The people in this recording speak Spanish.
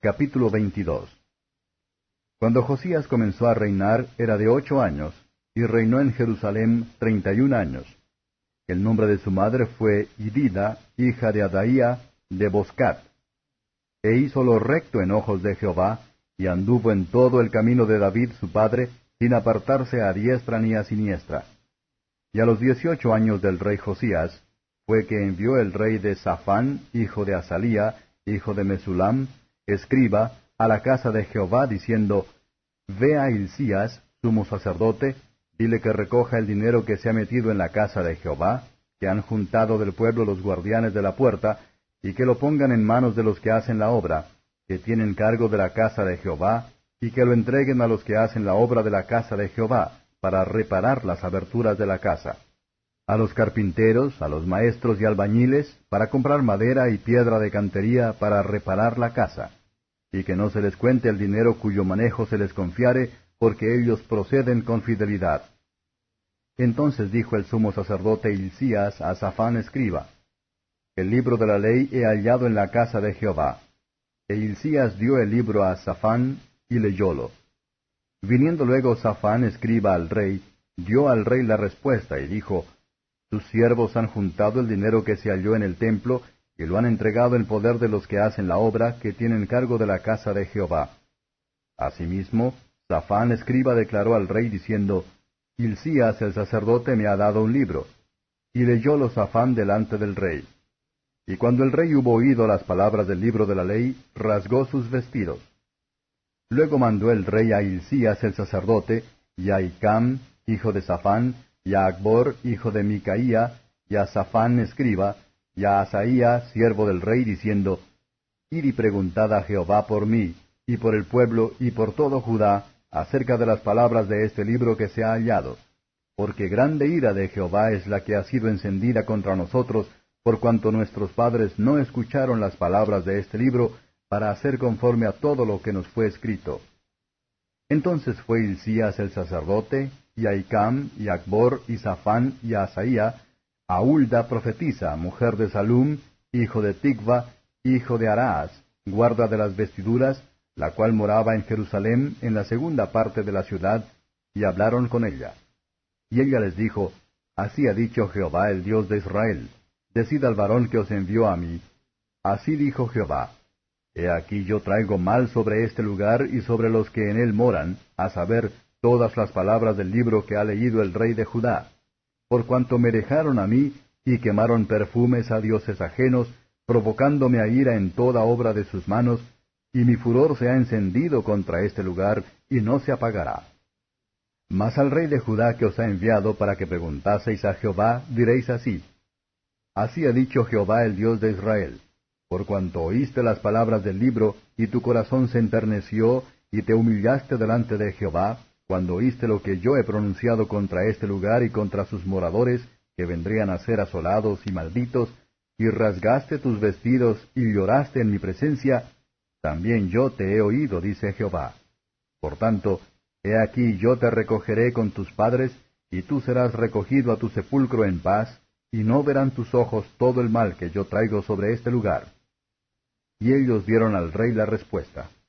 Capítulo 22. Cuando Josías comenzó a reinar era de 8 años, y reinó en Jerusalén 31 años. El nombre de su madre fue Idida, hija de Adaía, de Boscat. E hizo lo recto en ojos de Jehová, y anduvo en todo el camino de David su padre, sin apartarse a diestra ni a siniestra. Y a los 18 años del rey Josías, fue que envió el rey de Safán, hijo de Azalía, hijo de Mesulam, escriba, a la casa de Jehová, diciendo, Ve a Hilcías, sumo sacerdote, dile que recoja el dinero que se ha metido en la casa de Jehová, que han juntado del pueblo los guardianes de la puerta, y que lo pongan en manos de los que hacen la obra, que tienen cargo de la casa de Jehová, y que lo entreguen a los que hacen la obra de la casa de Jehová, para reparar las aberturas de la casa. A los carpinteros, a los maestros y albañiles, para comprar madera y piedra de cantería para reparar la casa, y que no se les cuente el dinero cuyo manejo se les confiare, porque ellos proceden con fidelidad. Entonces dijo el sumo sacerdote Hilcías a Safán escriba, El libro de la ley he hallado en la casa de Jehová. E Hilcías dio el libro a Safán, y leyólo. Viniendo luego Safán escriba al rey, dio al rey la respuesta, y dijo, Tus siervos han juntado el dinero que se halló en el templo, y lo han entregado en poder de los que hacen la obra, que tienen cargo de la casa de Jehová. Asimismo, Safán escriba declaró al rey diciendo, Hilcías el sacerdote me ha dado un libro. Y leyólo Safán delante del rey. Y cuando el rey hubo oído las palabras del libro de la ley, rasgó sus vestidos. Luego mandó el rey a Hilcías el sacerdote, y a Hicam, hijo de Safán, y a Acbor, hijo de Micaía, y a Safán escriba, y a Asaía, siervo del rey, diciendo, Id y preguntad a Jehová por mí, y por el pueblo, y por todo Judá, acerca de las palabras de este libro que se ha hallado. Porque grande ira de Jehová es la que ha sido encendida contra nosotros, por cuanto nuestros padres no escucharon las palabras de este libro, para hacer conforme a todo lo que nos fue escrito. Entonces fue Hilcías el sacerdote, y a Hicam, y a Acbor, y Safán, y a Asaía, a Hulda profetisa, mujer de Salum, hijo de Ticva, hijo de Araas, guarda de las vestiduras, la cual moraba en Jerusalén, en la segunda parte de la ciudad, y hablaron con ella. Y ella les dijo, Así ha dicho Jehová el Dios de Israel, decid al varón que os envió a mí, Así dijo Jehová, He aquí yo traigo mal sobre este lugar y sobre los que en él moran, a saber, todas las palabras del libro que ha leído el rey de Judá, por cuanto me dejaron a mí, y quemaron perfumes a dioses ajenos, provocándome a ira en toda obra de sus manos, y mi furor se ha encendido contra este lugar, y no se apagará. Mas al rey de Judá que os ha enviado para que preguntaseis a Jehová, diréis así, Así ha dicho Jehová el Dios de Israel, por cuanto oíste las palabras del libro, y tu corazón se enterneció, y te humillaste delante de Jehová, cuando oíste lo que yo he pronunciado contra este lugar y contra sus moradores, que vendrían a ser asolados y malditos, y rasgaste tus vestidos y lloraste en mi presencia, también yo te he oído, dice Jehová. Por tanto, he aquí yo te recogeré con tus padres, y tú serás recogido a tu sepulcro en paz, y no verán tus ojos todo el mal que yo traigo sobre este lugar. Y ellos dieron al rey la respuesta.